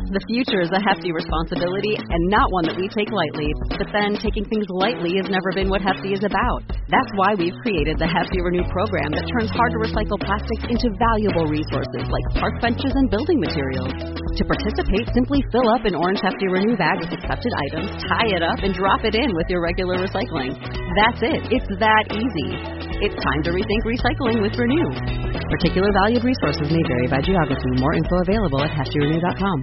The future is a hefty responsibility and not one that we take lightly. But then taking things lightly has never been what Hefty is about. That's why we've created the Hefty Renew program that turns hard-to-recycle plastics into valuable resources like park benches and building materials. To participate, simply fill up an orange Hefty Renew bag with accepted items, tie it up, and drop it in with your regular recycling. That's it. It's that easy. It's time to rethink recycling with Renew. Particular valued resources may vary by geography. More info available at heftyrenew.com.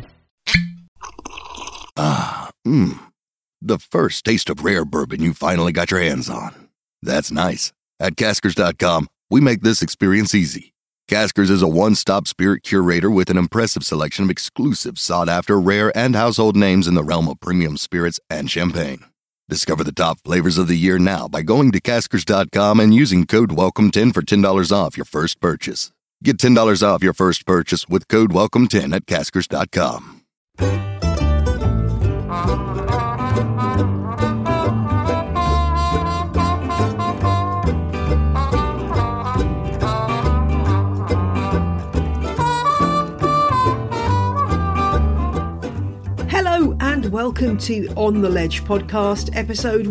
The first taste of rare bourbon you finally got your hands on. That's nice. At Caskers.com, we make this experience easy. Caskers is a one-stop spirit curator with an impressive selection of exclusive, sought-after, rare, and household names in the realm of premium spirits and champagne. Discover the top flavors of the year now by going to Caskers.com and using code WELCOME10 for $10 off your first purchase. Get $10 off your first purchase with code WELCOME10 at Caskers.com. Welcome to On the Ledge podcast, episode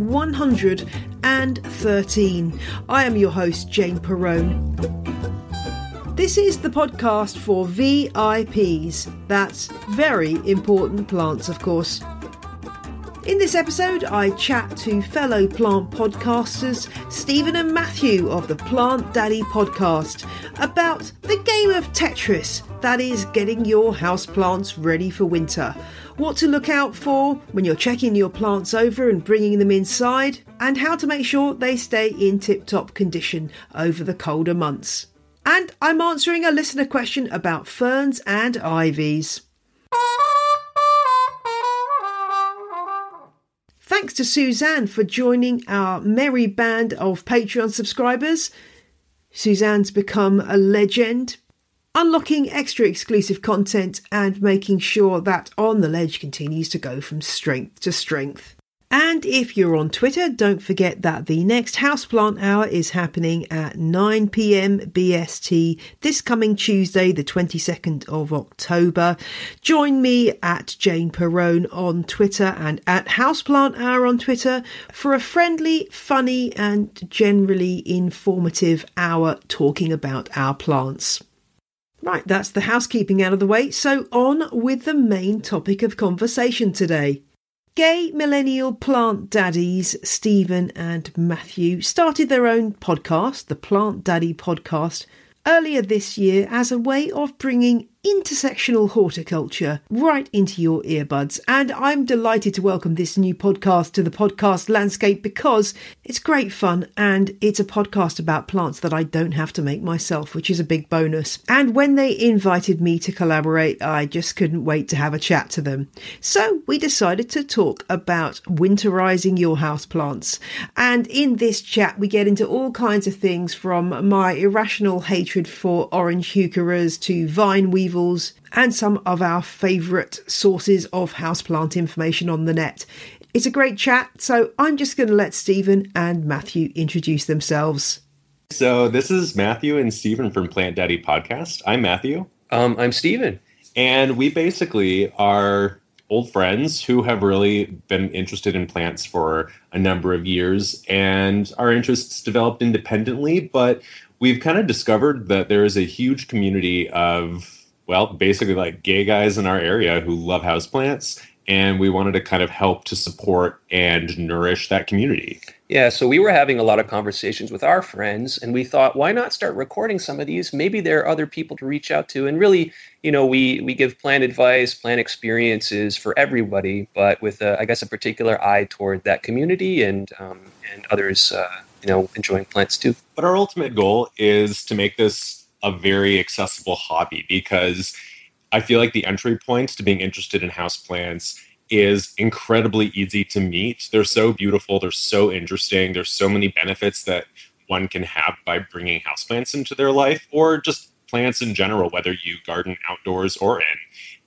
113. I am your host, Jane Perrone. This is the podcast for VIPs. That's very important plants, of course. In this episode, I chat to fellow plant podcasters Stephen and Matthew of the Plant Daddy podcast about the game of Tetris, that is, getting your houseplants ready for winter. What to look out for when you're checking your plants over and bringing them inside, and how to make sure they stay in tip-top condition over the colder months. And I'm answering a listener question about ferns and ivies. Thanks to Suzanne for joining our merry band of Patreon subscribers. Suzanne's become a legend, unlocking extra exclusive content and making sure that On the Ledge continues to go from strength to strength. And if you're on Twitter, don't forget that the next Houseplant Hour is happening at 9 p.m. BST this coming Tuesday, the 22nd of October. Join me at Jane Perrone on Twitter and at Houseplant Hour on Twitter for a friendly, funny and generally informative hour talking about our plants. Right, that's the housekeeping out of the way, so on with the main topic of conversation today. Gay millennial plant daddies Stephen and Matthew started their own podcast, the Plant Daddy Podcast, earlier this year as a way of bringing intersectional horticulture right into your earbuds. And I'm delighted to welcome this new podcast to the podcast landscape because it's great fun and it's a podcast about plants that I don't have to make myself, which is a big bonus. And when they invited me to collaborate, I just couldn't wait to have a chat to them. So we decided to talk about winterizing your houseplants. And in this chat, we get into all kinds of things from my irrational hatred for orange heucheras to vine weevils and some of our favourite sources of houseplant information on the net. It's a great chat, so I'm just going to let Stephen and Matthew introduce themselves. So this is Matthew and Stephen from Plant Daddy Podcast. I'm Matthew. I'm Stephen. And we basically are old friends who have really been interested in plants for a number of years, and our interests developed independently, but we've kind of discovered that there is a huge community of, well, basically like gay guys in our area who love houseplants, and we wanted to kind of help to support and nourish that community. Yeah, so we were having a lot of conversations with our friends, and we thought, why not start recording some of these? Maybe there are other people to reach out to. And really, you know, we give plant advice, plant experiences for everybody, but with, I guess, a particular eye toward that community and others, enjoying plants too. But our ultimate goal is to make this a very accessible hobby, because I feel like the entry point to being interested in houseplants is incredibly easy to meet. They're so beautiful. They're so interesting. There's so many benefits that one can have by bringing houseplants into their life, or just plants in general, whether you garden outdoors or in.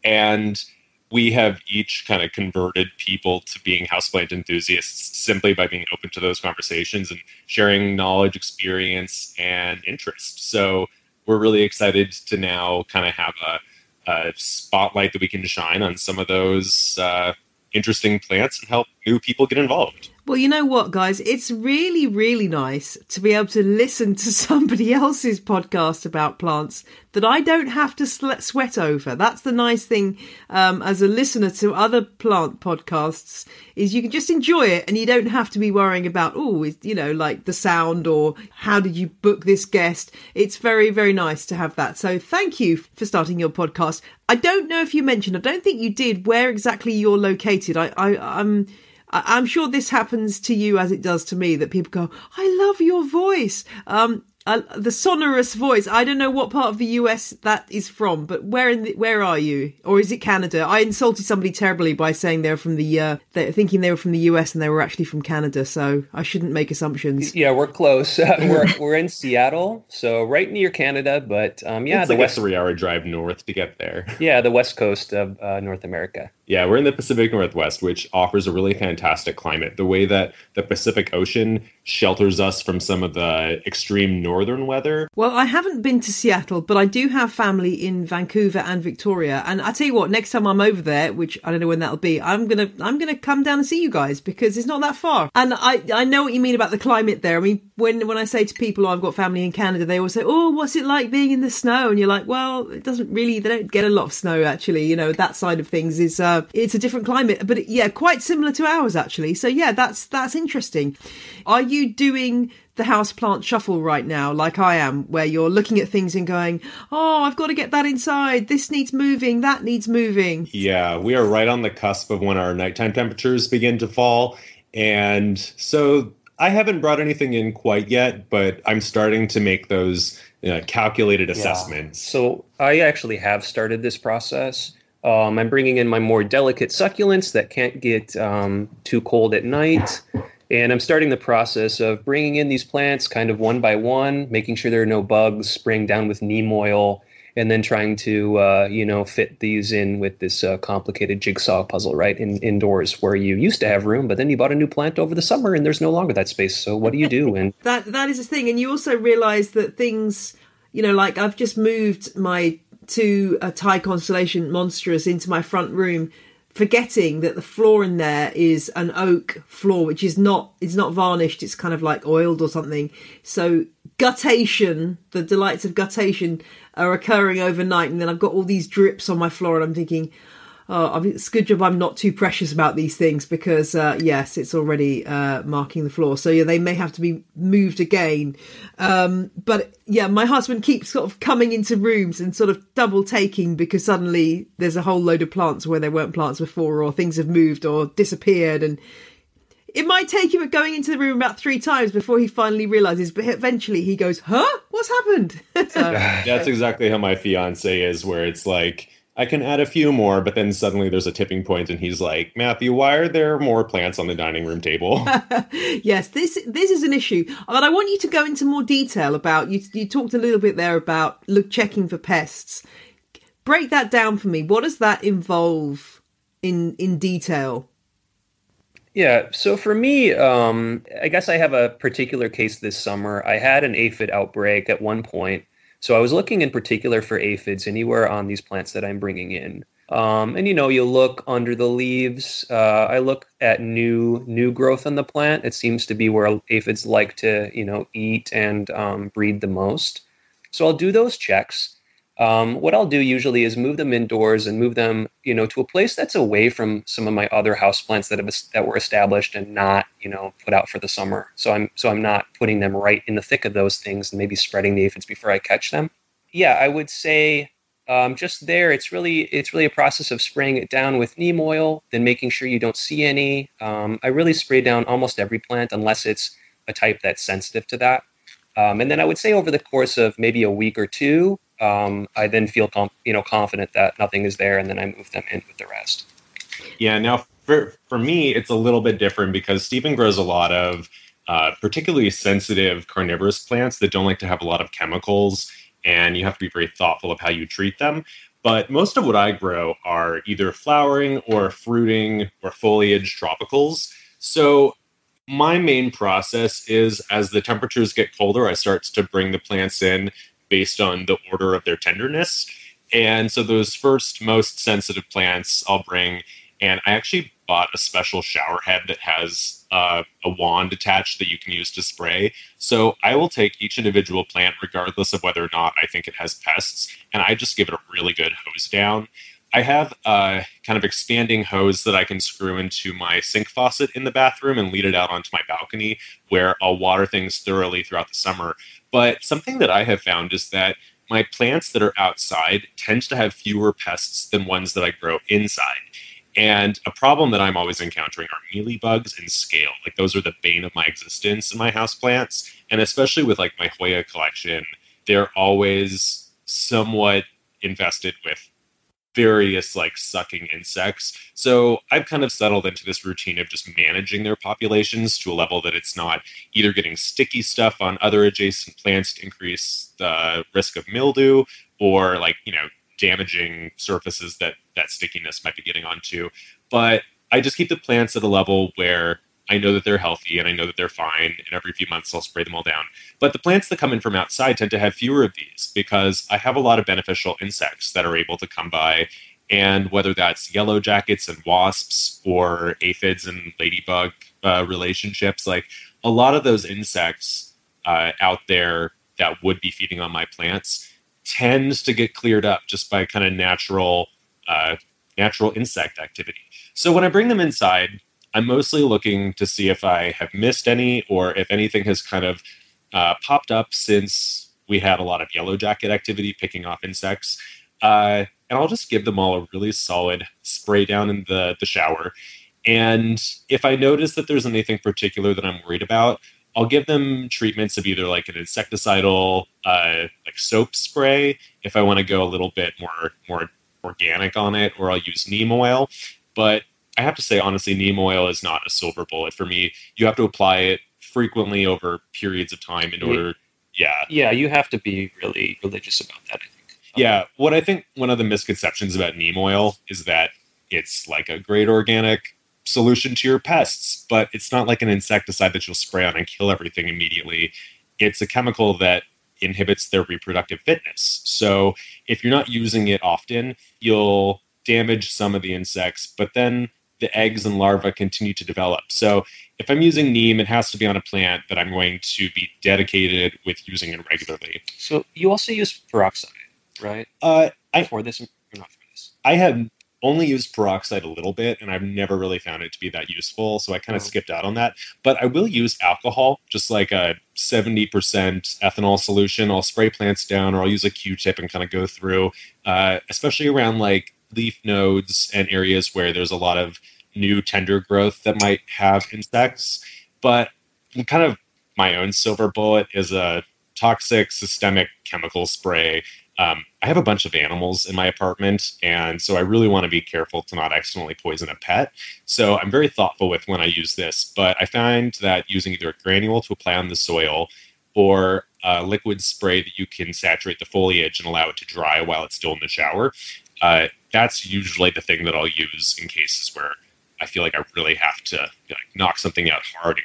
And we have each kind of converted people to being houseplant enthusiasts simply by being open to those conversations and sharing knowledge, experience, and interest. So we're really excited to now kind of have a spotlight that we can shine on some of those interesting plants and help new people get involved. Well, you know what, guys? It's really, really nice to be able to listen to somebody else's podcast about plants that I don't have to sweat over. That's the nice thing as a listener to other plant podcasts, is you can just enjoy it and you don't have to be worrying about, like the sound or how did you book this guest. It's very, very nice to have that. So thank you for starting your podcast. I don't know if you mentioned, I don't think you did, where exactly you're located. I'm sure this happens to you as it does to me, that people go, I love your voice. The sonorous voice. I don't know what part of the US that is from, but where are you? Or is it Canada? I insulted somebody terribly by saying they're from thinking they were from the US and they were actually from Canada. So I shouldn't make assumptions. Yeah, we're close. We're in Seattle, so right near Canada. But it's like a 3-hour drive north to get there. Yeah, the west coast of North America. Yeah, we're in the Pacific Northwest, which offers a really fantastic climate. The way that the Pacific Ocean shelters us from some of the extreme northern weather. Well, I haven't been to Seattle, but I do have family in Vancouver and Victoria. And I tell you what, next time I'm over there, which I don't know when that'll be, I'm gonna come down and see you guys because it's not that far. And I know what you mean about the climate there. I mean, when I say to people, I've got family in Canada, they always say, oh, what's it like being in the snow? And you're like, well, they don't get a lot of snow actually. That side of things is it's a different climate, but quite similar to ours actually. So yeah, that's interesting. Are you doing the houseplant shuffle right now, like I am, where you're looking at things and going, oh, I've got to get that inside. This needs moving. That needs moving. Yeah, we are right on the cusp of when our nighttime temperatures begin to fall. And so I haven't brought anything in quite yet, but I'm starting to make those calculated assessments. So I actually have started this process. I'm bringing in my more delicate succulents that can't get too cold at night. And I'm starting the process of bringing in these plants kind of one by one, making sure there are no bugs, spraying down with neem oil, and then trying to, fit these in with this complicated jigsaw puzzle, right, indoors where you used to have room, but then you bought a new plant over the summer and there's no longer that space. So what do you do? And that is the thing. And you also realize that things, like I've just moved my 2 Thai constellation monsters into my front room, forgetting that the floor in there is an oak floor, which it's not varnished. It's kind of like oiled or something. So guttation, the delights of guttation are occurring overnight. And then I've got all these drips on my floor and I'm thinking, oh, it's a good job I'm not too precious about these things because, yes, it's already marking the floor. So, yeah, they may have to be moved again. But, yeah, my husband keeps sort of coming into rooms and sort of double taking because suddenly there's a whole load of plants where there weren't plants before or things have moved or disappeared. And it might take him going into the room about 3 times before he finally realises. But eventually he goes, huh? What's happened? That's exactly how my fiance is, where it's like, I can add a few more, but then suddenly there's a tipping point and he's like, Matthew, why are there more plants on the dining room table? Yes, this is an issue. But I want you to go into more detail about, you talked a little bit there about checking for pests. Break that down for me. What does that involve in detail? Yeah, so for me, I guess I have a particular case this summer. I had an aphid outbreak at one point. So I was looking in particular for aphids anywhere on these plants that I'm bringing in. And, you look under the leaves. I look at new growth on the plant. It seems to be where aphids like to, eat and breed the most. So I'll do those checks. What I'll do usually is move them indoors and move them, to a place that's away from some of my other houseplants that were established and not, put out for the summer. So I'm not putting them right in the thick of those things and maybe spreading the aphids before I catch them. Yeah, I would say just there, it's really a process of spraying it down with neem oil, then making sure you don't see any. I really spray down almost every plant unless it's a type that's sensitive to that. And then I would say over the course of maybe a week or 2, I then feel confident that nothing is there, and then I move them in with the rest. Yeah. Now, for me, it's a little bit different because Stephen grows a lot of particularly sensitive carnivorous plants that don't like to have a lot of chemicals, and you have to be very thoughtful of how you treat them. But most of what I grow are either flowering or fruiting or foliage tropicals. So my main process is as the temperatures get colder, I start to bring the plants in based on the order of their tenderness. And so those first most sensitive plants I'll bring, and I actually bought a special shower head that has a wand attached that you can use to spray. So I will take each individual plant, regardless of whether or not I think it has pests, and I just give it a really good hose down. I have a kind of expanding hose that I can screw into my sink faucet in the bathroom and lead it out onto my balcony, where I'll water things thoroughly throughout the summer. But something that I have found is that my plants that are outside tend to have fewer pests than ones that I grow inside. And a problem that I'm always encountering are mealybugs and scale. Like, those are the bane of my existence in my houseplants. And especially with like my Hoya collection, they're always somewhat infested with various like sucking insects. So I've kind of settled into this routine of just managing their populations to a level that it's not either getting sticky stuff on other adjacent plants to increase the risk of mildew, or like, damaging surfaces that stickiness might be getting onto. But I just keep the plants at a level where I know that they're healthy and I know that they're fine, and every few months I'll spray them all down. But the plants that come in from outside tend to have fewer of these because I have a lot of beneficial insects that are able to come by. And whether that's yellow jackets and wasps or aphids and ladybug relationships, like a lot of those insects out there that would be feeding on my plants tends to get cleared up just by kind of natural insect activity. So when I bring them inside, I'm mostly looking to see if I have missed any, or if anything has kind of popped up since we had a lot of yellow jacket activity picking off insects. And I'll just give them all a really solid spray down in the shower. And if I notice that there's anything particular that I'm worried about, I'll give them treatments of either like an insecticidal like soap spray if I want to go a little bit more organic on it, or I'll use neem oil. But I have to say, honestly, neem oil is not a silver bullet for me. You have to apply it frequently over periods of time in order. Yeah, you have to be really religious about that, I think. Yeah, what I think one of the misconceptions about neem oil is that it's like a great organic solution to your pests, but it's not like an insecticide that you'll spray on and kill everything immediately. It's a chemical that inhibits their reproductive fitness. So if you're not using it often, you'll damage some of the insects, but then the eggs and larvae continue to develop. So if I'm using neem, it has to be on a plant that I'm going to be dedicated with using it regularly. So you also use peroxide, right? For this, or not for this? I have only used peroxide a little bit, and I've never really found it to be that useful, so I kind of skipped out on that. But I will use alcohol, just like a 70% ethanol solution. I'll spray plants down, or I'll use a Q-tip and kind of go through, especially around like leaf nodes and areas where there's a lot of new tender growth that might have insects. But kind of my own silver bullet is a toxic systemic chemical spray. I have a bunch of animals in my apartment, and so I really want to be careful to not accidentally poison a pet. So I'm very thoughtful with when I use this, but I find that using either a granule to apply on the soil or a liquid spray that you can saturate the foliage and allow it to dry while it's still in the shower, that's usually the thing that I'll use in cases where I feel like I really have to knock something out hard.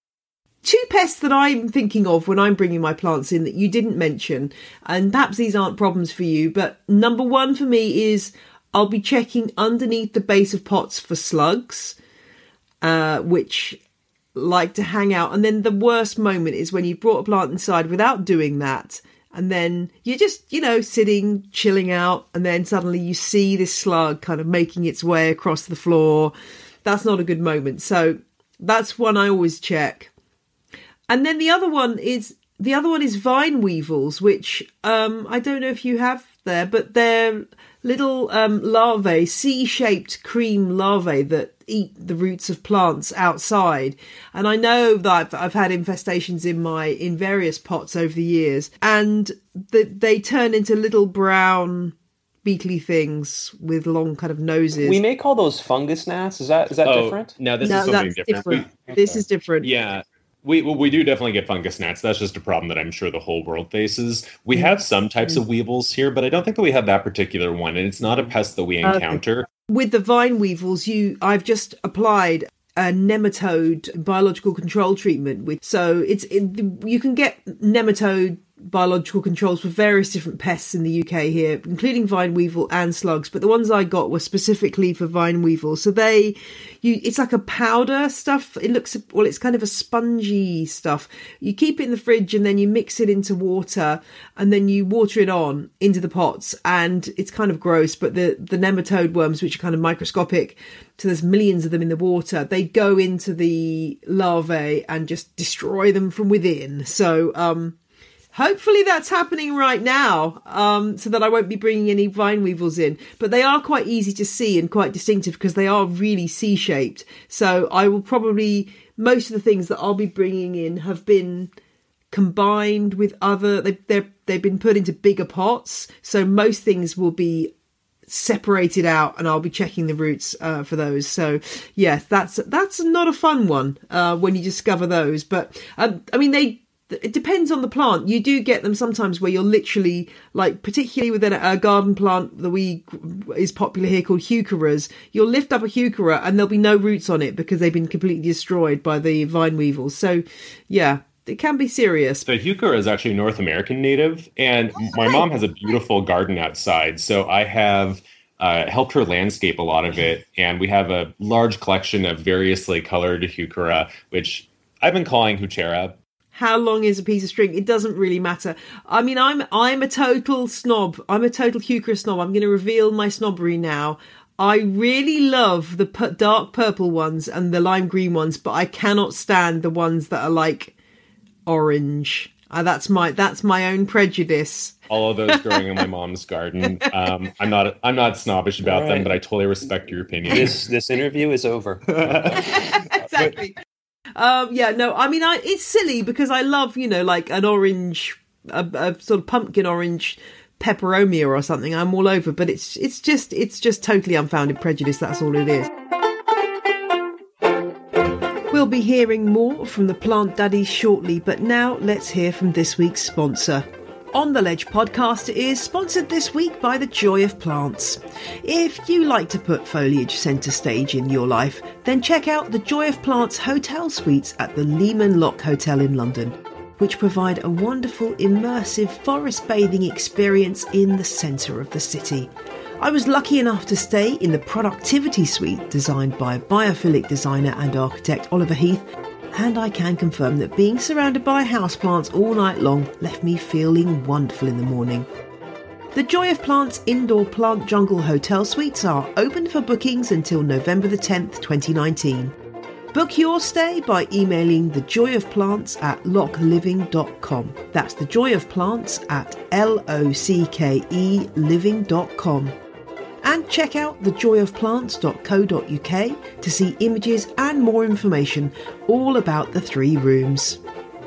Two pests that I'm thinking of when I'm bringing my plants in that you didn't mention, and perhaps these aren't problems for you, but number one for me is I'll be checking underneath the base of pots for slugs, which like to hang out. And then the worst moment is when you've brought a plant inside without doing that, and then you're just, sitting, chilling out, and then suddenly you see this slug kind of making its way across the floor. That's not a good moment. So that's one I always check. And then the other one is vine weevils, which I don't know if you have there, but they're little larvae, C-shaped cream larvae that eat the roots of plants outside. And I know that I've had infestations in various pots over the years, and they turn into little brown beetly things with long kind of noses. We may call those fungus gnats. Is that different? No, this is something different. This is different. Yeah. We do definitely get fungus gnats. That's just a problem that I'm sure the whole world faces. We have some types of weevils here, but I don't think that we have that particular one, and it's not a pest that we encounter. With the vine weevils, I've just applied a nematode biological control treatment. So you can get nematode biological controls for various different pests in the UK here, including vine weevil and slugs. But the ones I got were specifically for vine weevil. So it's like a powder stuff. It's kind of a spongy stuff. You keep it in the fridge and then you mix it into water and then you water it on into the pots. And it's kind of gross, but the nematode worms, which are kind of microscopic, so there's millions of them in the water, they go into the larvae and just destroy them from within. So hopefully that's happening right now, so that I won't be bringing any vine weevils in. But they are quite easy to see and quite distinctive because they are really C-shaped. So I will probably, most of the things that I'll be bringing in have been combined with other, they've been put into bigger pots. So most things will be separated out and I'll be checking the roots for those. So yes, that's not a fun one when you discover those. But it depends on the plant. You do get them sometimes where you're literally, like, particularly with a garden plant that is popular here called heucheras, you'll lift up a heuchera and there'll be no roots on it because they've been completely destroyed by the vine weevils. So yeah, it can be serious. The heuchera is actually a North American native, and my mom has a beautiful garden outside. So I have helped her landscape a lot of it, and we have a large collection of variously colored heuchera, which I've been calling heuchera. How long is a piece of string? It doesn't really matter. I mean, I'm a total snob. I'm a total heuchera snob. I'm going to reveal my snobbery now. I really love the dark purple ones and the lime green ones, but I cannot stand the ones that are like orange. That's my own prejudice. All of those growing in my mom's garden. I'm not snobbish about them, but I totally respect your opinion. This interview is over. Exactly. It's silly because I love, like an orange, a sort of pumpkin orange peperomia or something. I'm all over, but it's just totally unfounded prejudice. That's all it is. We'll be hearing more from the Plant Daddies shortly, but now let's hear from this week's sponsor. On the Ledge podcast is sponsored this week by The Joy of Plants. If you like to put foliage centre stage in your life, then check out The Joy of Plants hotel suites at the Lehman Lock Hotel in London, which provide a wonderful immersive forest bathing experience in the centre of the city. I was lucky enough to stay in the Productivity Suite designed by biophilic designer and architect Oliver Heath, and I can confirm that being surrounded by houseplants all night long left me feeling wonderful in the morning. The Joy of Plants indoor plant jungle hotel suites are open for bookings until November the 10th, 2019. Book your stay by emailing thejoyofplants@lockliving.com. That's thejoyofplants@LOCKEliving.com. And check out thejoyofplants.co.uk to see images and more information all about the 3 rooms.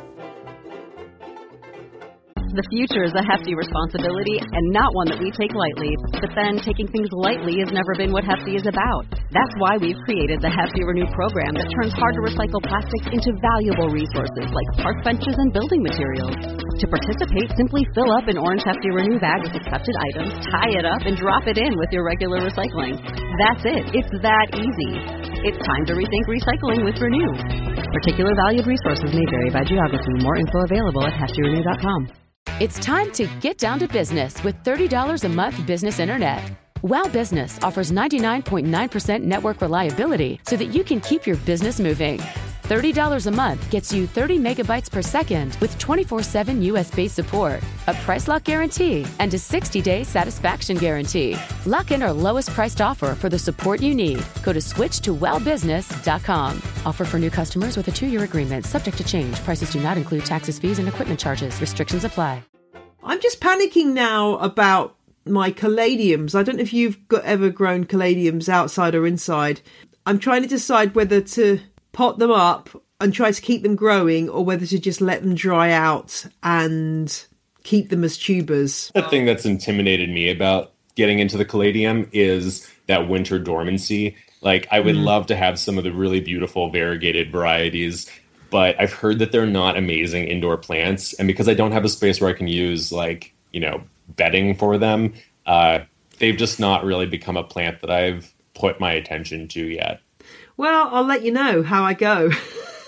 The future is a hefty responsibility and not one that we take lightly. But then taking things lightly has never been what Hefty is about. That's why we've created the Hefty Renew program that turns hard-to-recycle plastics into valuable resources like park benches and building materials. To participate, simply fill up an orange Hefty Renew bag with accepted items, tie it up, and drop it in with your regular recycling. That's it. It's that easy. It's time to rethink recycling with Renew. Particular valued resources may vary by geography. More info available at heftyrenew.com. It's time to get down to business with $30 a month business internet. Wow Business offers 99.9% network reliability so that you can keep your business moving. $30 a month gets you 30 megabytes per second with 24/7 US-based support, a price lock guarantee, and a 60-day satisfaction guarantee. Lock in our lowest priced offer for the support you need. Go to switchtowellbusiness.com. Offer for new customers with a 2-year agreement, subject to change. Prices do not include taxes, fees, and equipment charges. Restrictions apply. I'm just panicking now about my caladiums. I don't know if you've ever grown caladiums outside or inside. I'm trying to decide whether to pot them up and try to keep them growing or whether to just let them dry out and keep them as tubers. The thing that's intimidated me about getting into the caladium is that winter dormancy. Like, I would love to have some of the really beautiful variegated varieties, but I've heard that they're not amazing indoor plants. And because I don't have a space where I can use, bedding for them, they've just not really become a plant that I've put my attention to yet. Well, I'll let you know how I go.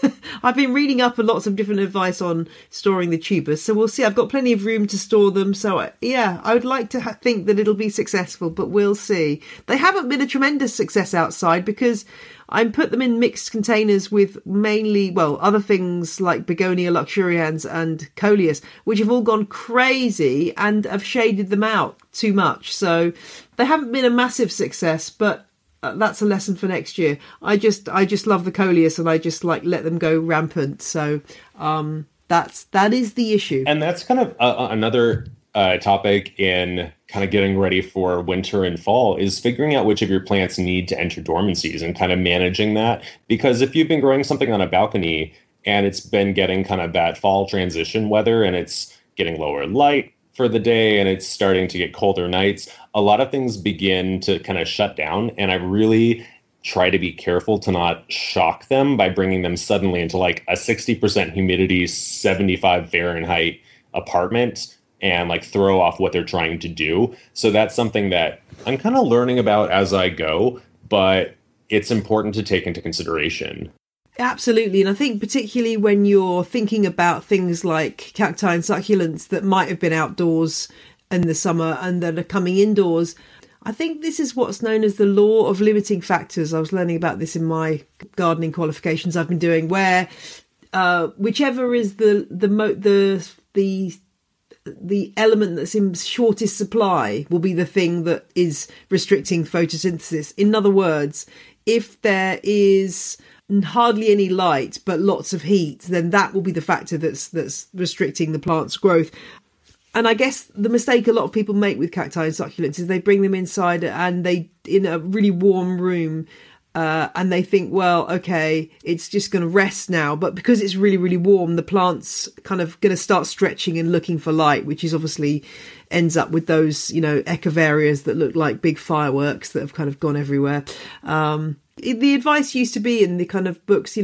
I've been reading up on lots of different advice on storing the tubers, so we'll see. I've got plenty of room to store them, so yeah, I would like to think that it'll be successful, but we'll see. They haven't been a tremendous success outside because I put them in mixed containers with mainly, well, other things like Begonia luxurians and Coleus, which have all gone crazy and have shaded them out too much. So they haven't been a massive success, but that's a lesson for next year. I just love the Coleus, and I just like let them go rampant. So that is the issue. And that's kind of another topic in kind of getting ready for winter and fall is figuring out which of your plants need to enter dormancies and kind of managing that. Because if you've been growing something on a balcony and it's been getting kind of that fall transition weather and it's getting lower light for the day and it's starting to get colder nights, a lot of things begin to kind of shut down. And I really try to be careful to not shock them by bringing them suddenly into like a 60% humidity, 75 Fahrenheit apartment and like throw off what they're trying to do. So that's something that I'm kind of learning about as I go, but it's important to take into consideration. Absolutely. And I think particularly when you're thinking about things like cacti and succulents that might have been outdoors in the summer and that are coming indoors, I think this is what's known as the law of limiting factors. I was learning about this in my gardening qualifications I've been doing, where whichever is the element that's in shortest supply will be the thing that is restricting photosynthesis. In other words, if there is hardly any light but lots of heat, then that will be the factor that's restricting the plant's growth. And I guess the mistake a lot of people make with cacti and succulents is they bring them inside and they in a really warm room and they think, well, okay, it's just going to rest now. But because it's really, really warm, the plant's kind of going to start stretching and looking for light, which is obviously ends up with those, echeverias that look like big fireworks that have kind of gone everywhere. The advice used to be in the kind of books,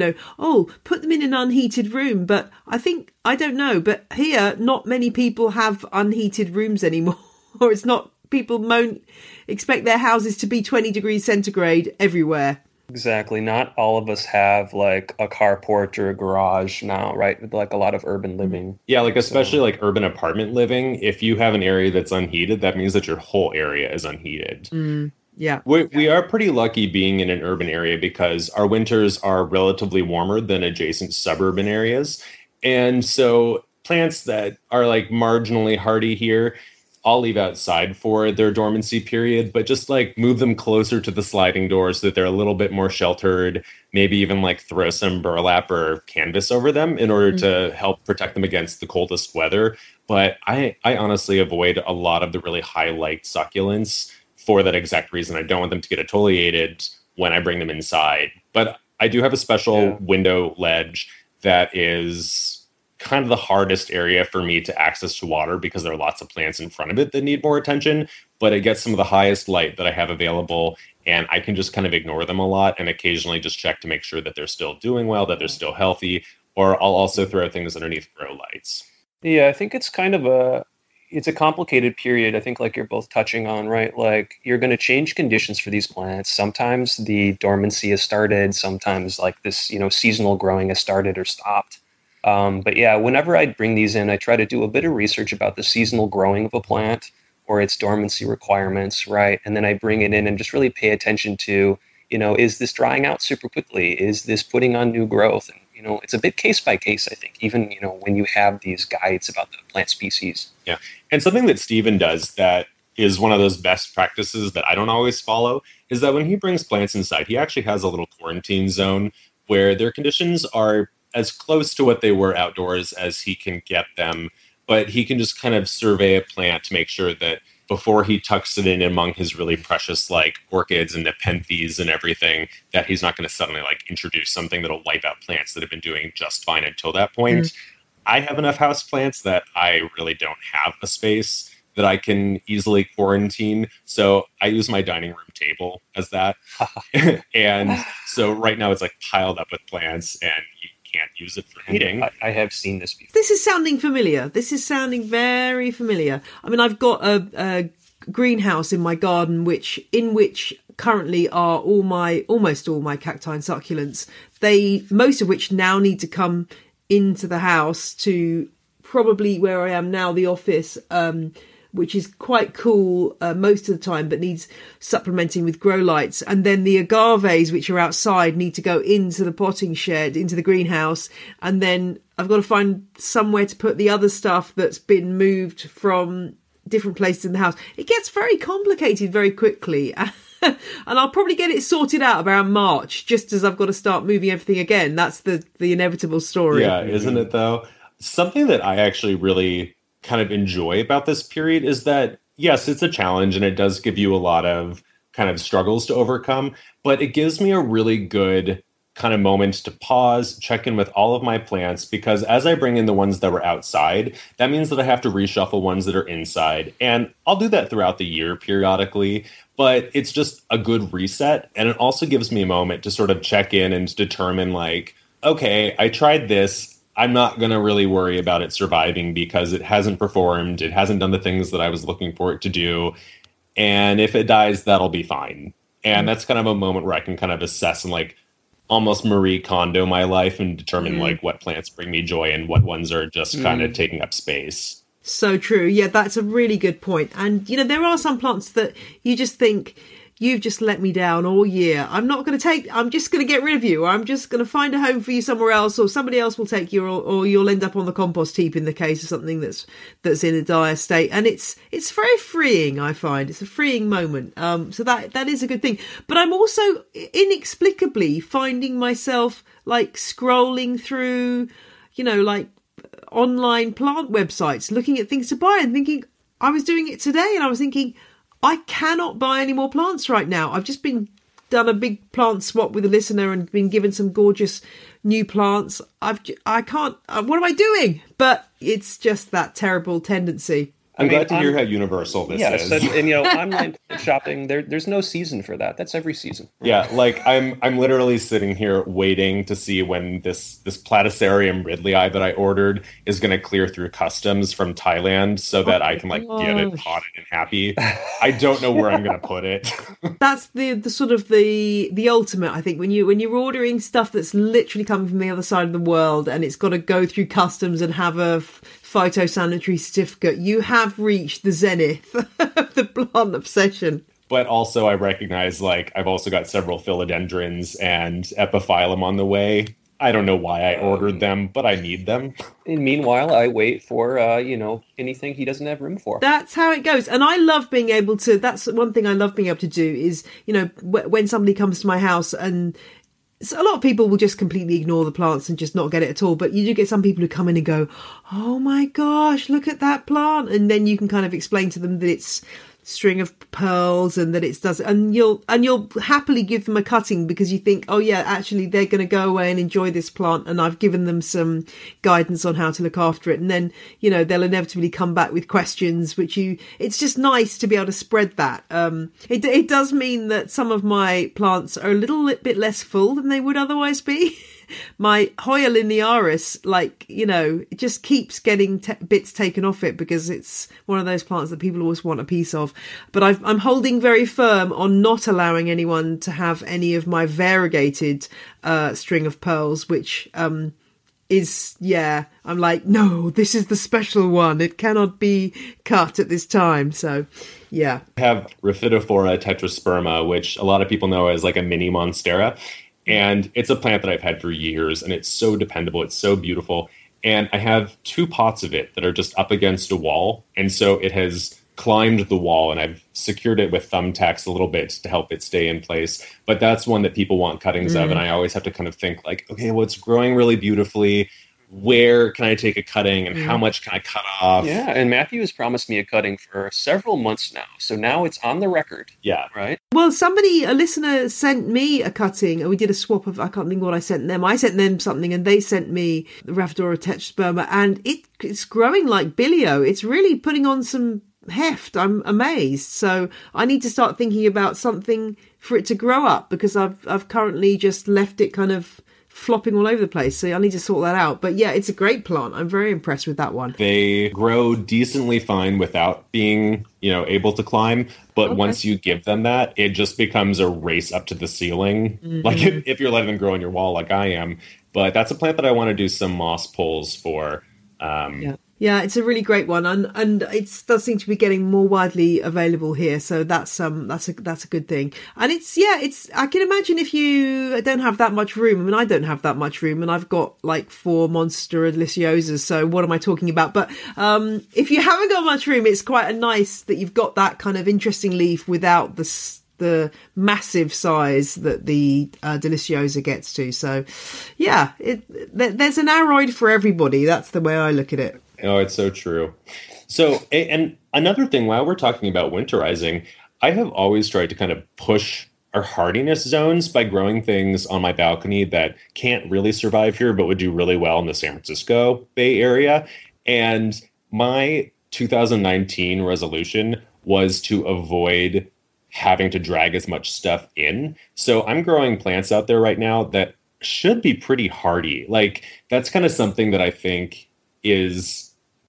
put them in an unheated room. But I don't know. But here, not many people have unheated rooms anymore. Or it's not, people expect their houses to be 20 degrees centigrade everywhere. Exactly. Not all of us have like a carport or a garage now, right? With like a lot of urban living. Yeah, like especially like urban apartment living. If you have an area that's unheated, that means that your whole area is unheated. Yeah. We are pretty lucky being in an urban area because our winters are relatively warmer than adjacent suburban areas. And so plants that are like marginally hardy here, I'll leave outside for their dormancy period, but just like move them closer to the sliding doors so that they're a little bit more sheltered, maybe even like throw some burlap or canvas over them in order to help protect them against the coldest weather. But I honestly avoid a lot of the really high light succulents for that exact reason. I don't want them to get exfoliated when I bring them inside. But I do have a special window ledge that is kind of the hardest area for me to access to water because there are lots of plants in front of it that need more attention, but it gets some of the highest light that I have available, and I can just kind of ignore them a lot and occasionally just check to make sure that they're still doing well, that they're still healthy, or I'll also throw things underneath grow lights. Yeah, I think it's kind of it's a complicated period, I think, like you're both touching on, right? Like you're going to change conditions for these plants. Sometimes the dormancy has started, sometimes like this, seasonal growing has started or stopped. But yeah, whenever I bring these in, I try to do a bit of research about the seasonal growing of a plant or its dormancy requirements, right? And then I bring it in and just really pay attention to, is this drying out super quickly? Is this putting on new growth? And, it's a bit case by case, I think, even, when you have these guides about the plant species. Yeah. And something that Stephen does that is one of those best practices that I don't always follow is that when he brings plants inside, he actually has a little quarantine zone where their conditions are as close to what they were outdoors as he can get them, but he can just kind of survey a plant to make sure that before he tucks it in among his really precious like orchids and nepenthes and everything, that he's not going to suddenly like introduce something that'll wipe out plants that have been doing just fine until that point. I have enough house plants that I really don't have a space that I can easily quarantine. So I use my dining room table as that. And so right now it's like piled up with plants and you can't use it for eating. I have seen this before. This is sounding familiar. This is sounding very familiar. I mean, I've got a greenhouse in my garden, in which currently are almost all my cacti and succulents. Most of which now need to come into the house to probably where I am now, the office, which is quite cool most of the time, but needs supplementing with grow lights. And then the agaves, which are outside, need to go into the potting shed, into the greenhouse. And then I've got to find somewhere to put the other stuff that's been moved from different places in the house. It gets very complicated very quickly. And I'll probably get it sorted out around March, just as I've got to start moving everything again. That's the inevitable story. Yeah, isn't it though? Something that I actually really kind of enjoy about this period is that, yes, it's a challenge and it does give you a lot of kind of struggles to overcome, but it gives me a really good kind of moment to pause, check in with all of my plants, because as I bring in the ones that were outside, that means that I have to reshuffle ones that are inside. And I'll do that throughout the year periodically, but it's just a good reset. And it also gives me a moment to sort of check in and determine like, okay, I tried this. I'm not going to really worry about it surviving because it hasn't performed. It hasn't done the things that I was looking for it to do. And if it dies, that'll be fine. And that's kind of a moment where I can kind of assess and like almost Marie Kondo my life and determine like what plants bring me joy and what ones are just kind of taking up space. So true. Yeah, that's a really good point. And, you know, there are some plants that you just think, you've just let me down all year. I'm just going to get rid of you. Or I'm just going to find a home for you somewhere else, or somebody else will take you, or you'll end up on the compost heap in the case of something that's in a dire state. And it's very freeing, I find. It's a freeing moment. So that is a good thing. But I'm also inexplicably finding myself like scrolling through, you know, like online plant websites, looking at things to buy and thinking, I was doing it today and I was thinking, I cannot buy any more plants right now. I've just done a big plant swap with a listener and been given some gorgeous new plants. I can't, what am I doing? But it's just that terrible tendency. I'm glad to hear how universal this is. And you know, online shopping, there's no season for that. That's every season. Yeah, like I'm literally sitting here waiting to see when this Platycerium ridleyi that I ordered is going to clear through customs from Thailand so that I can like get it potted and happy. I don't know where I'm going to put it. That's the sort of the ultimate, I think, when you're ordering stuff that's literally coming from the other side of the world and it's got to go through customs and have a phytosanitary certificate, you have reached the zenith of the plant obsession. But also I recognize, like, I've also got several philodendrons and epiphyllum on the way. I don't know why I ordered them, but I need them. And meanwhile, I wait for, anything he doesn't have room for. That's how it goes. And I love being able to, that's one thing I love being able to do is, you know, when somebody comes to my house and so a lot of people will just completely ignore the plants and just not get it at all. But you do get some people who come in and go, oh my gosh, look at that plant. And then you can kind of explain to them that it's string of pearls and that it does, and you'll happily give them a cutting because you think, oh yeah, actually they're going to go away and enjoy this plant and I've given them some guidance on how to look after it. And then, you know, they'll inevitably come back with questions, it's just nice to be able to spread that. It does mean that some of my plants are a little bit less full than they would otherwise be. My Hoya linearis, like, you know, it just keeps getting bits taken off it because it's one of those plants that people always want a piece of. But I'm holding very firm on not allowing anyone to have any of my variegated string of pearls, which is, yeah, I'm like, no, this is the special one. It cannot be cut at this time. So, yeah. I have Rhaphidophora tetrasperma, which a lot of people know as like a mini monstera. And it's a plant that I've had for years, and it's so dependable. It's so beautiful. And I have 2 pots of it that are just up against a wall. And so it has climbed the wall, and I've secured it with thumbtacks a little bit to help it stay in place. But that's one that people want cuttings of. And I always have to kind of think like, okay, well, it's growing really beautifully. Where can I take a cutting and how much can I cut off? Yeah, and Matthew has promised me a cutting for several months now. So now it's on the record. Yeah. Right? Well, a listener sent me a cutting and we did a swap of, I can't think what I sent them. I sent them something and they sent me the Rhaphidophora tetrasperma and it's growing like bilio. It's really putting on some heft. I'm amazed. So I need to start thinking about something for it to grow up because I've currently just left it kind of flopping all over the place. So I need to sort that out. But yeah, it's a great plant. I'm very impressed with that one. They grow decently fine without being, able to climb. But once you give them that, it just becomes a race up to the ceiling. Mm-hmm. Like if you're letting them grow on your wall like I am. But that's a plant that I want to do some moss pulls for. Yeah, it's a really great one, and it does seem to be getting more widely available here. So that's a good thing. And it's I can imagine if you don't have that much room. I mean, I don't have that much room, and I've got like 4 monster deliciosas. So what am I talking about? But if you haven't got much room, it's quite nice that you've got that kind of interesting leaf without the massive size that the deliciosa gets to. So yeah, there's an aroid for everybody. That's the way I look at it. Oh, it's so true. So, and another thing, while we're talking about winterizing, I have always tried to kind of push our hardiness zones by growing things on my balcony that can't really survive here, but would do really well in the San Francisco Bay Area. And my 2019 resolution was to avoid having to drag as much stuff in. So I'm growing plants out there right now that should be pretty hardy. Like, that's kind of something that I think is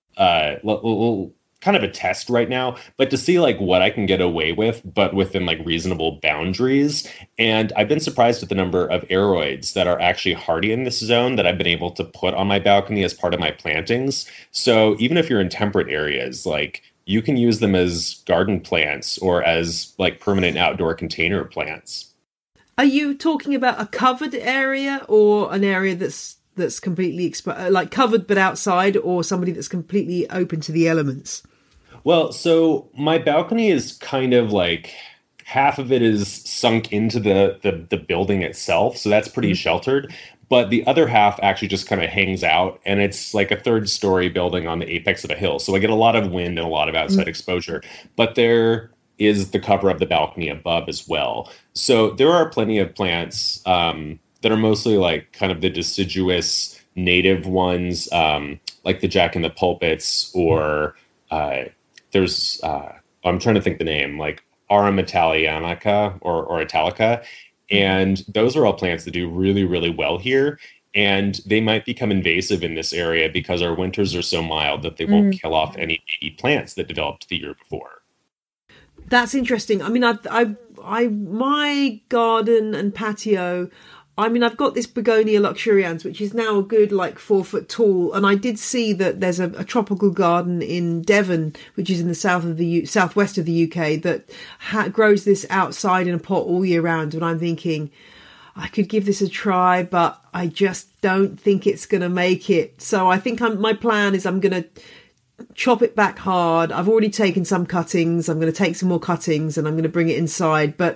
kind of a test right now, but to see like what I can get away with, but within like reasonable boundaries. And I've been surprised at the number of aroids that are actually hardy in this zone that I've been able to put on my balcony as part of my plantings. So even if you're in temperate areas, like you can use them as garden plants or as like permanent outdoor container plants. Are you talking about a covered area or an area that's completely like covered but outside, or somebody that's completely open to the elements? Well, so my balcony is kind of like half of it is sunk into the building itself, so that's pretty sheltered. But the other half actually just kind of hangs out, and it's like a 3rd-story building on the apex of a hill. So I get a lot of wind and a lot of outside exposure. But there is the cover of the balcony above as well. So there are plenty of plants that are mostly like kind of the deciduous native ones, like the Jack in the Pulpits, or there's, I'm trying to think the name, like Aurum Italianica or Italica. And those are all plants that do really, really well here. And they might become invasive in this area because our winters are so mild that they won't kill off any baby plants that developed the year before. That's interesting. I mean, my garden and patio, I mean, I've got this Begonia luxurians, which is now a good 4 foot tall. And I did see that there's a tropical garden in Devon, which is in the southwest of the UK, that grows this outside in a pot all year round. And I'm thinking, I could give this a try, but I just don't think it's going to make it. So I think my plan is I'm going to chop it back hard. I've already taken some cuttings. I'm going to take some more cuttings and I'm going to bring it inside. But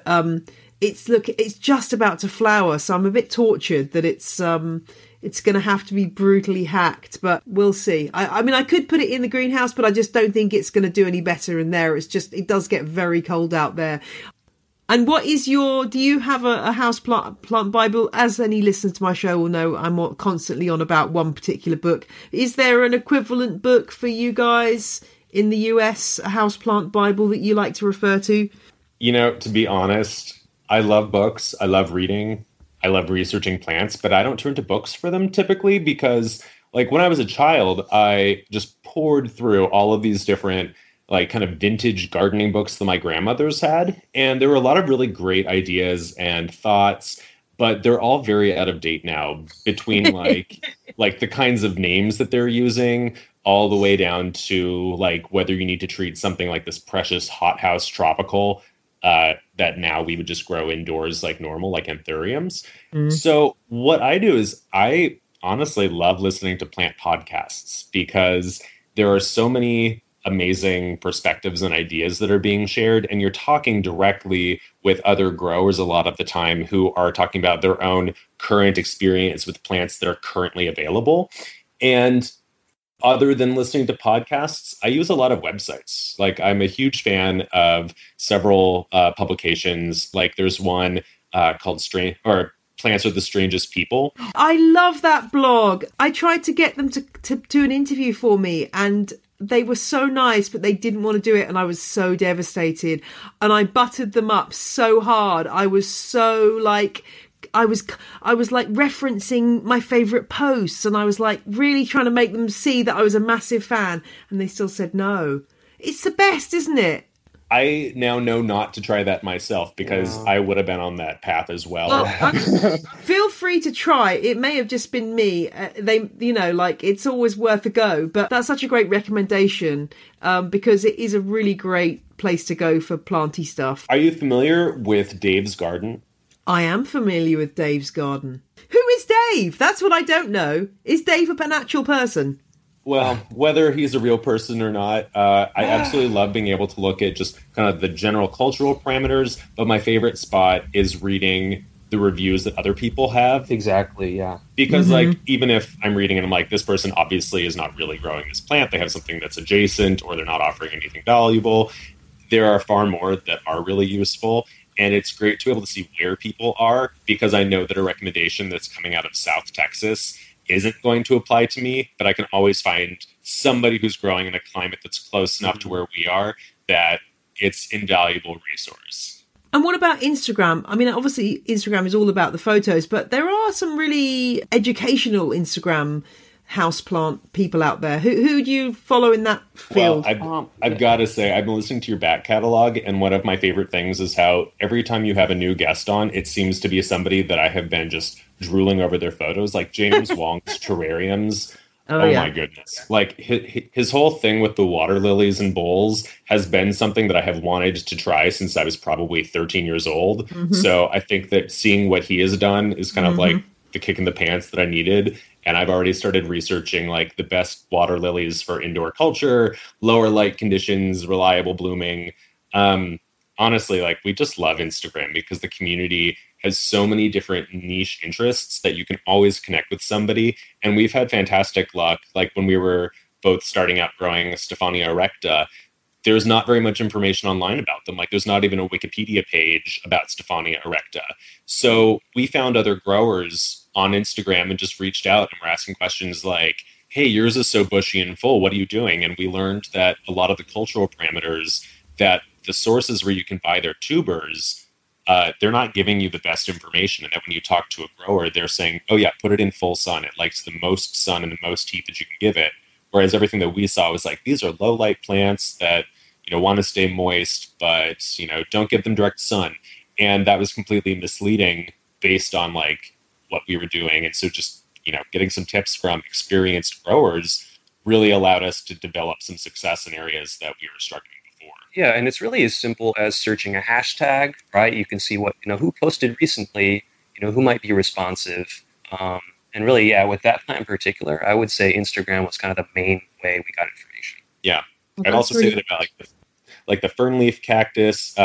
it's just about to flower, so I'm a bit tortured that it's going to have to be brutally hacked, but we'll see. I mean, I could put it in the greenhouse, but I just don't think it's going to do any better in there. It does get very cold out there. And what is do you have a house plant Bible? As any listeners to my show will know, I'm constantly on about one particular book. Is there an equivalent book for you guys in the US, a house plant Bible that you like to refer to? To be honest, I love books. I love reading. I love researching plants, but I don't turn to books for them typically because, when I was a child, I just poured through all of these different, kind of vintage gardening books that my grandmothers had. And there were a lot of really great ideas and thoughts, but they're all very out of date now between, the kinds of names that they're using all the way down to, whether you need to treat something like this precious hothouse tropical that now we would just grow indoors like normal, like anthuriums. So what I do is I honestly love listening to plant podcasts because there are so many amazing perspectives and ideas that are being shared. And you're talking directly with other growers a lot of the time who are talking about their own current experience with plants that are currently available. And other than listening to podcasts, I use a lot of websites. I'm a huge fan of several publications. There's one called Plants Are the Strangest People. I love that blog. I tried to get them to do an interview for me, and they were so nice, but they didn't want to do it. And I was so devastated. And I buttered them up so hard. I was so I was like referencing my favorite posts, and I was like really trying to make them see that I was a massive fan, and they still said no. It's the best, isn't it? I now know not to try that myself, because I would have been on that path as well. Feel free to try. It may have just been me. It's always worth a go. But that's such a great recommendation because it is a really great place to go for planty stuff. Are you familiar with Dave's Garden? I am familiar with Dave's Garden. Who is Dave? That's what I don't know. Is Dave an actual person? Well, whether he's a real person or not, I absolutely love being able to look at just kind of the general cultural parameters. But my favorite spot is reading the reviews that other people have. Exactly, yeah. Because, even if I'm reading and I'm like, this person obviously is not really growing this plant, they have something that's adjacent, or they're not offering anything valuable, there are far more that are really useful. And it's great to be able to see where people are, because I know that a recommendation that's coming out of South Texas isn't going to apply to me, but I can always find somebody who's growing in a climate that's close enough to where we are that it's invaluable resource. And what about Instagram? I mean, obviously Instagram is all about the photos, but there are some really educational Instagram houseplant people out there. Who do you follow in that field? Well, I've got to say, I've been listening to your back catalog, and one of my favorite things is how every time you have a new guest on, it seems to be somebody that I have been just drooling over their photos, like James Wong's terrariums. Oh my goodness. Like his whole thing with the water lilies and bowls has been something that I have wanted to try since I was probably 13 years old. So I think that seeing what he has done is kind of like the kick in the pants that I needed. And I've already started researching like the best water lilies for indoor culture, lower light conditions, reliable blooming. Honestly, like we just love Instagram because the community has so many different niche interests that you can always connect with somebody. And we've had fantastic luck. Like when we were both starting out growing Stephania erecta, there's not very much information online about them. Like there's not even a Wikipedia page about Stephania erecta. So we found other growers on Instagram and just reached out and were asking questions like, hey, yours is so bushy and full. What are you doing? And we learned that a lot of the cultural parameters, that the sources where you can buy their tubers, they're not giving you the best information. And that when you talk to a grower, they're saying, oh yeah, put it in full sun. It likes the most sun and the most heat that you can give it. Whereas everything that we saw was like, these are low light plants that, want to stay moist, but, don't give them direct sun. And that was completely misleading based on like what we were doing. And so just, getting some tips from experienced growers really allowed us to develop some success in areas that we were struggling before. Yeah, and it's really as simple as searching a hashtag, right? You can see what, who posted recently, who might be responsive. And really, yeah, with that plant in particular, I would say Instagram was kind of the main way we got information. Yeah. I'd also say that about like the fernleaf cactus,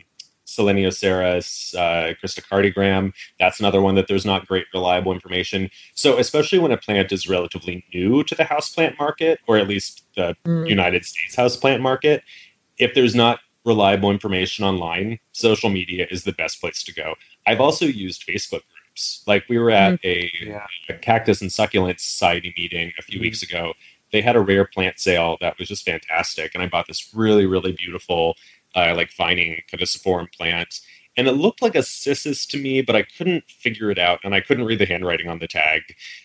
Selenoceras, Christocardiogram, that's another one that there's not great reliable information. So especially when a plant is relatively new to the houseplant market, or at least the United States houseplant market, if there's not reliable information online, social media is the best place to go. I've also used Facebook groups. Like we were at a Cactus and Succulent Society meeting a few weeks ago. They had a rare plant sale that was just fantastic. And I bought this really, really beautiful, Vining Caduciforum plant. And it looked like a cissus to me, but I couldn't figure it out. And I couldn't read the handwriting on the tag.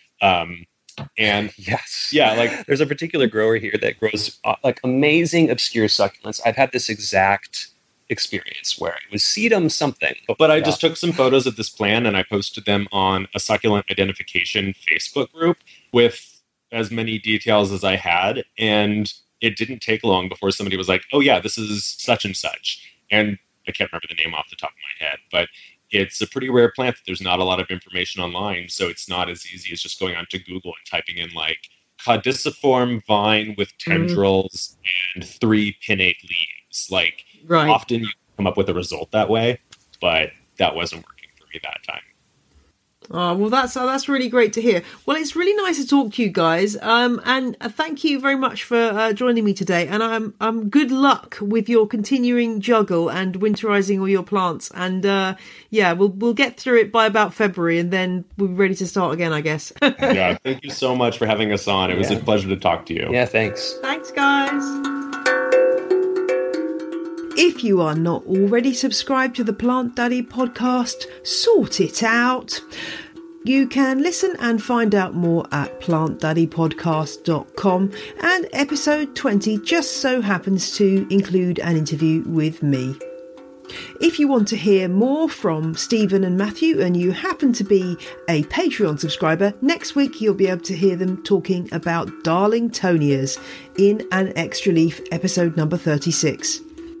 And yes, yeah, there's a particular grower here that grows amazing obscure succulents. I've had this exact experience where it was sedum something. But I just took some photos of this plant and I posted them on a succulent identification Facebook group with as many details as I had, and it didn't take long before somebody was like, oh yeah, this is such and such. And I can't remember the name off the top of my head, but it's a pretty rare plant that there's not a lot of information online, so it's not as easy as just going onto Google and typing in like caduciform vine with tendrils and 3 pinnate leaves. Often you come up with a result that way, but that wasn't working for me that time. Oh, well, that's really great to hear. Well, it's really nice to talk to you guys, and thank you very much for joining me today. And I'm good luck with your continuing juggle and winterizing all your plants. And we'll get through it by about February, and then we'll be ready to start again, I guess. Yeah, thank you so much for having us on. It was a pleasure to talk to you. Yeah, thanks. Thanks, guys. If you are not already subscribed to the Plant Daddy podcast, sort it out. You can listen and find out more at plantdaddypodcast.com, and episode 20 just so happens to include an interview with me. If you want to hear more from Stephen and Matthew and you happen to be a Patreon subscriber, next week you'll be able to hear them talking about Darlingtonias in an Extra Leaf episode number 36.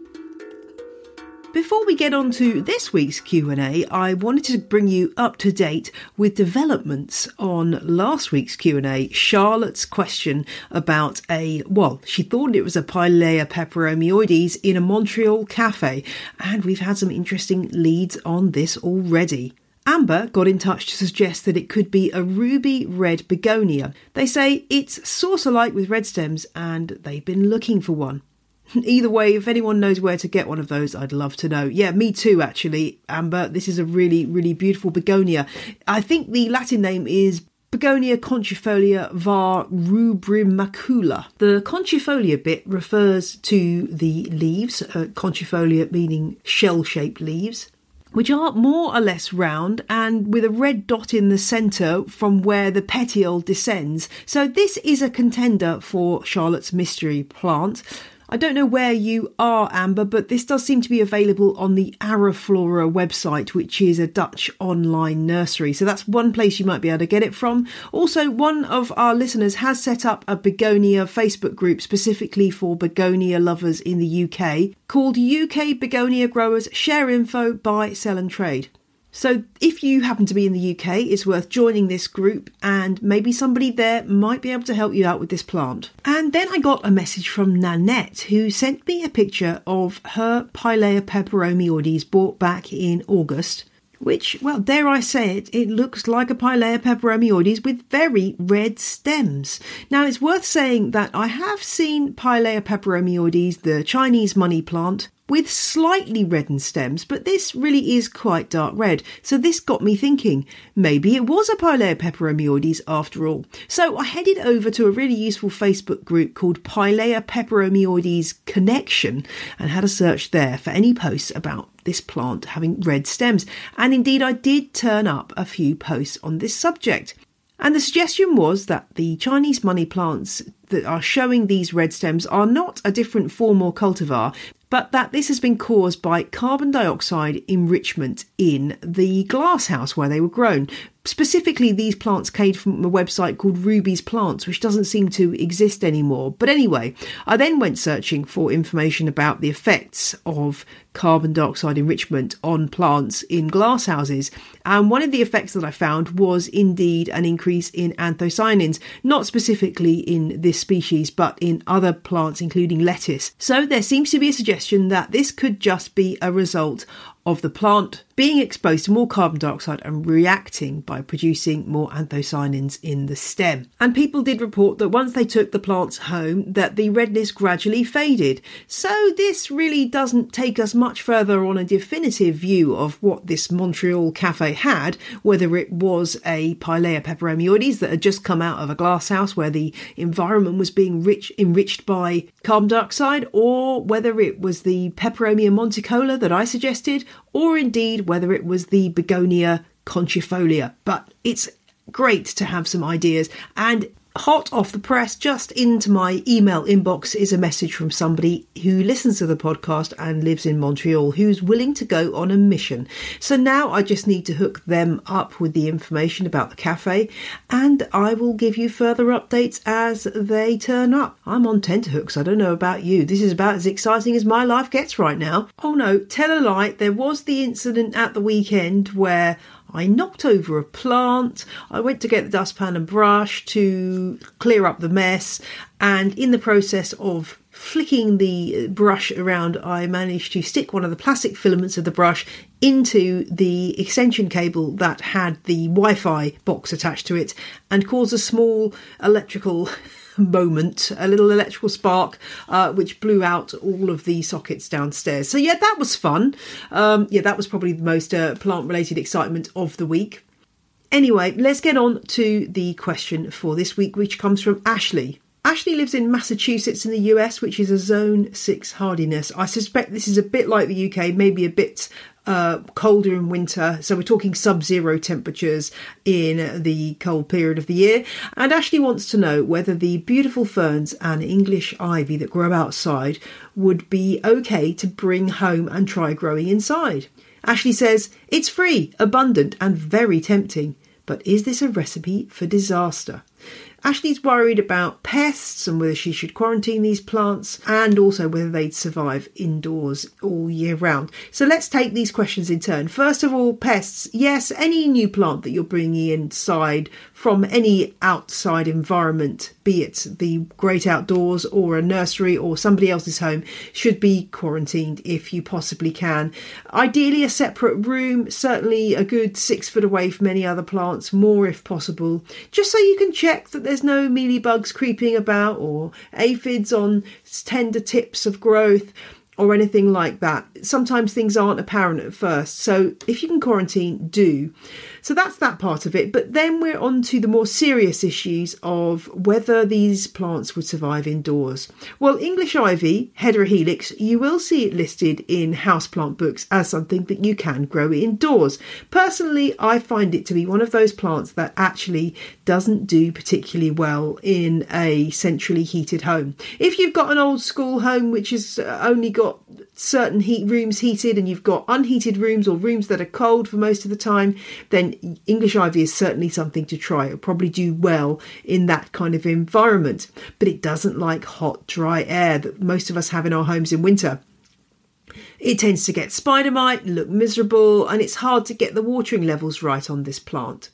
Before we get on to this week's Q&A, I wanted to bring you up to date with developments on last week's Q&A, Charlotte's question about she thought it was a Pilea peperomioides in a Montreal cafe, and we've had some interesting leads on this already. Amber got in touch to suggest that it could be a ruby red begonia. They say it's saucer-like with red stems and they've been looking for one. Either way, if anyone knows where to get one of those, I'd love to know. Yeah, me too, actually, Amber. This is a really, really beautiful begonia. I think the Latin name is Begonia conchifolia var rubrimacula. The conchifolia bit refers to the leaves, conchifolia meaning shell-shaped leaves, which are more or less round and with a red dot in the centre from where the petiole descends. So this is a contender for Charlotte's mystery plant. I don't know where you are, Amber, but this does seem to be available on the Araflora website, which is a Dutch online nursery. So that's one place you might be able to get it from. Also, one of our listeners has set up a begonia Facebook group specifically for begonia lovers in the UK called UK Begonia Growers Share Info, Buy, Sell and Trade. So if you happen to be in the UK, it's worth joining this group and maybe somebody there might be able to help you out with this plant. And then I got a message from Nanette, who sent me a picture of her Pilea peperomioides bought back in August, which, well, dare I say it, it looks like a Pilea peperomioides with very red stems. Now, it's worth saying that I have seen Pilea peperomioides, the Chinese money plant, with slightly reddened stems, but this really is quite dark red. So this got me thinking, maybe it was a Pilea peperomioides after all. So I headed over to a really useful Facebook group called Pilea peperomioides Connection and had a search there for any posts about this plant having red stems. And indeed, I did turn up a few posts on this subject. And the suggestion was that the Chinese money plants that are showing these red stems are not a different form or cultivar, but that this has been caused by carbon dioxide enrichment in the glasshouse where they were grown. Specifically, these plants came from a website called Ruby's Plants, which doesn't seem to exist anymore. But anyway, I then went searching for information about the effects of carbon dioxide enrichment on plants in glasshouses. And one of the effects that I found was indeed an increase in anthocyanins, not specifically in this species, but in other plants, including lettuce. So there seems to be a suggestion that this could just be a result of the plant being exposed to more carbon dioxide and reacting by producing more anthocyanins in the stem. And people did report that once they took the plants home, that the redness gradually faded. So this really doesn't take us much further on a definitive view of what this Montreal cafe had, whether it was a Pilea peperomioides that had just come out of a glasshouse where the environment was being enriched by carbon dioxide, or whether it was the Peperomia monticola that I suggested, or indeed whether it was the Begonia conchifolia. But it's great to have some ideas. And hot off the press, just into my email inbox is a message from somebody who listens to the podcast and lives in Montreal, who's willing to go on a mission. So now I just need to hook them up with the information about the cafe, and I will give you further updates as they turn up. I'm on tenterhooks, I don't know about you. This is about as exciting as my life gets right now. Oh no, tell a lie, there was the incident at the weekend where I knocked over a plant. I went to get the dustpan and brush to clear up the mess, and in the process of flicking the brush around, I managed to stick one of the plastic filaments of the brush into the extension cable that had the Wi-Fi box attached to it and caused a small electrical moment, a little electrical spark, which blew out all of the sockets downstairs. So yeah, that was fun. That was probably the most plant-related excitement of the week. Anyway, let's get on to the question for this week, which comes from Ashley. Ashley lives in Massachusetts in the US, which is a Zone 6 hardiness. I suspect this is a bit like the UK, maybe a bit colder in winter. So we're talking sub-zero temperatures in the cold period of the year. And Ashley wants to know whether the beautiful ferns and English ivy that grow outside would be okay to bring home and try growing inside. Ashley says, it's free, abundant and very tempting. But is this a recipe for disaster? Ashley's worried about pests and whether she should quarantine these plants and also whether they'd survive indoors all year round. So let's take these questions in turn. First of all, pests. Yes, any new plant that you're bringing inside from any outside environment, be it the great outdoors or a nursery or somebody else's home, should be quarantined if you possibly can. Ideally a separate room, certainly a good 6 foot away from any other plants, more if possible, just so you can check that there's no mealybugs creeping about or aphids on tender tips of growth or anything like that. Sometimes things aren't apparent at first, so if you can quarantine, do. So that's that part of it. But then we're on to the more serious issues of whether these plants would survive indoors. Well, English ivy, Heterohelix, you will see it listed in houseplant books as something that you can grow indoors. Personally, I find it to be one of those plants that actually doesn't do particularly well in a centrally heated home. If you've got an old school home which has only got certain rooms heated and you've got unheated rooms or rooms that are cold for most of the time, then English ivy is certainly something to try. It'll probably do well in that kind of environment, but it doesn't like hot, dry air that most of us have in our homes in winter. It tends to get spider mite, look miserable, and it's hard to get the watering levels right on this plant.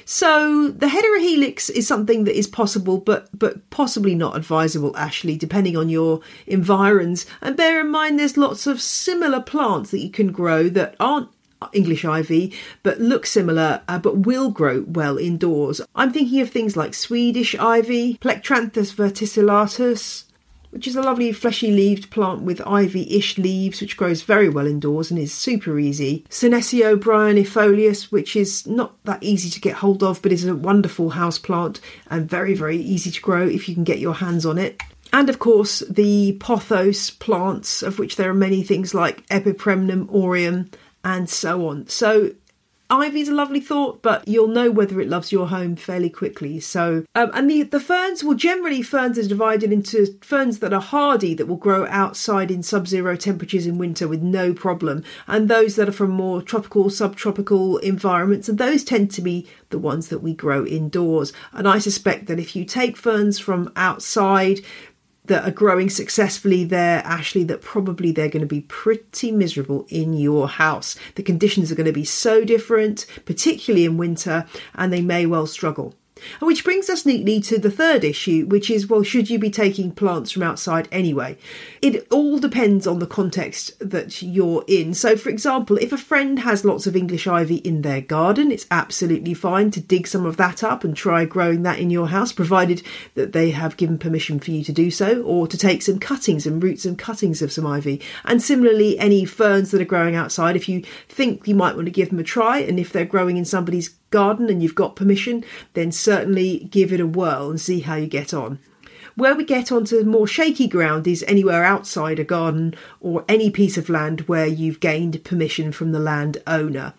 So the Heterohelix is something that is possible, but possibly not advisable, Ashley, depending on your environs. And bear in mind, there's lots of similar plants that you can grow that aren't English ivy, but look similar, but will grow well indoors. I'm thinking of things like Swedish ivy, Plectranthus verticillatus, which is a lovely fleshy-leaved plant with ivy-ish leaves, which grows very well indoors and is super easy. Senecio bryonifolius, which is not that easy to get hold of, but is a wonderful house plant and very, very easy to grow if you can get your hands on it. And of course, the pothos plants, of which there are many things like Epipremnum aureum and so on. So ivy's a lovely thought, but you'll know whether it loves your home fairly quickly. So, and the ferns, well, generally ferns are divided into ferns that are hardy, that will grow outside in sub-zero temperatures in winter with no problem, and those that are from more tropical, subtropical environments, and those tend to be the ones that we grow indoors. And I suspect that if you take ferns from outside that are growing successfully there, Ashley, that probably they're going to be pretty miserable in your house. The conditions are going to be so different, particularly in winter, and they may well struggle. Which brings us neatly to the third issue, which is, well, should you be taking plants from outside anyway? It all depends on the context that you're in. So, for example, if a friend has lots of English ivy in their garden, it's absolutely fine to dig some of that up and try growing that in your house, provided that they have given permission for you to do so, or to take some cuttings and roots and cuttings of some ivy. And similarly, any ferns that are growing outside, if you think you might want to give them a try, and if they're growing in somebody's garden and you've got permission, then certainly give it a whirl and see how you get on. Where we get onto more shaky ground is anywhere outside a garden or any piece of land where you've gained permission from the landowner.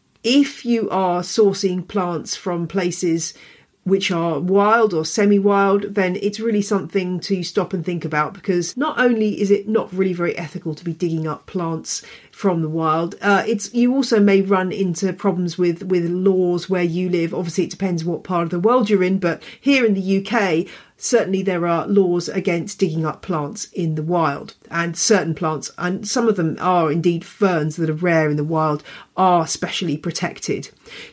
If you are sourcing plants from places which are wild or semi-wild, then it's really something to stop and think about, because not only is it not really very ethical to be digging up plants from the wild, you also may run into problems with laws where you live. Obviously, it depends what part of the world you're in, but here in the UK, certainly there are laws against digging up plants in the wild, and certain plants, and some of them are indeed ferns that are rare in the wild, are specially protected.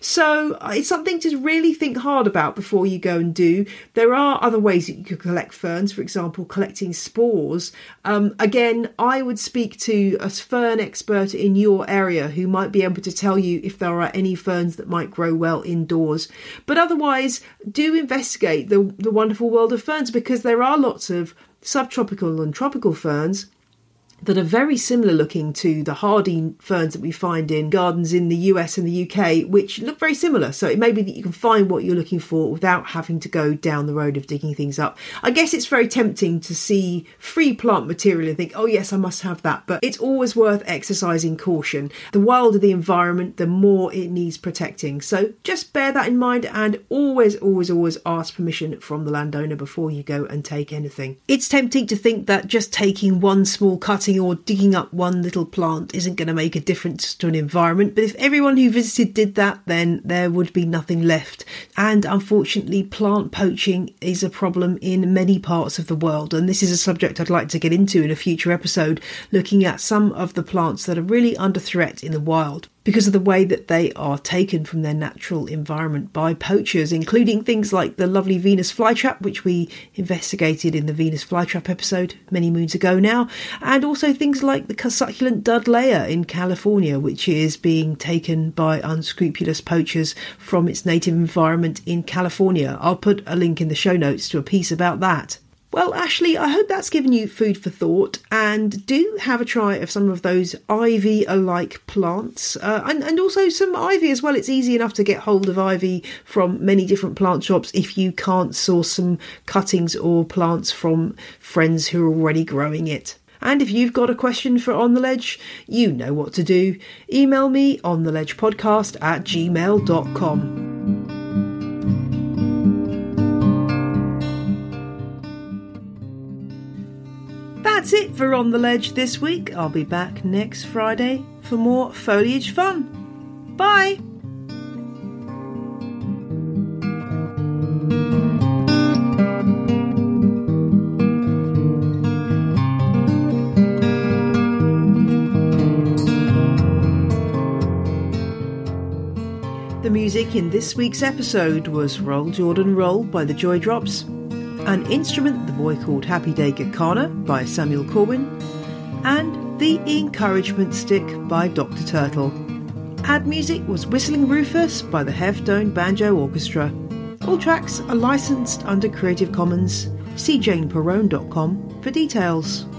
So it's something to really think hard about before you go and do. There are other ways that you could collect ferns, for example, collecting spores. Again, I would speak to a fern expert in your area who might be able to tell you if there are any ferns that might grow well indoors. But otherwise, do investigate the wonderful world of ferns, because there are lots of subtropical and tropical ferns that are very similar looking to the hardy ferns that we find in gardens in the US and the UK, which look very similar. So it may be that you can find what you're looking for without having to go down the road of digging things up. I guess it's very tempting to see free plant material and think, oh yes, I must have that. But it's always worth exercising caution. The wilder the environment, the more it needs protecting. So just bear that in mind, and always ask permission from the landowner before you go and take anything. It's tempting to think that just taking one small cutting or digging up one little plant isn't going to make a difference to an environment, but if everyone who visited did that, then there would be nothing left. And unfortunately, plant poaching is a problem in many parts of the world, and this is a subject I'd like to get into in a future episode, looking at some of the plants that are really under threat in the wild because of the way that they are taken from their natural environment by poachers, including things like the lovely Venus flytrap, which we investigated in the Venus flytrap episode many moons ago now, and also things like the succulent Dudleya in California, which is being taken by unscrupulous poachers from its native environment in California. I'll put a link in the show notes to a piece about that. Well, Ashley, I hope that's given you food for thought, and do have a try of some of those ivy-alike plants, and also some ivy as well. It's easy enough to get hold of ivy from many different plant shops if you can't source some cuttings or plants from friends who are already growing it. And if you've got a question for On The Ledge, you know what to do. Email me ontheledgepodcast@gmail.com. That's it for On The Ledge this week. I'll be back next Friday for more foliage fun. Bye! The music in this week's episode was Roll Jordan Roll by the Joy Drops, An Instrument the Boy Called Happy Day Gakana by Samuel Corbin, and The Encouragement Stick by Dr. Turtle. Ad music was Whistling Rufus by the Heftone Banjo Orchestra. All tracks are licensed under Creative Commons. See janeperrone.com for details.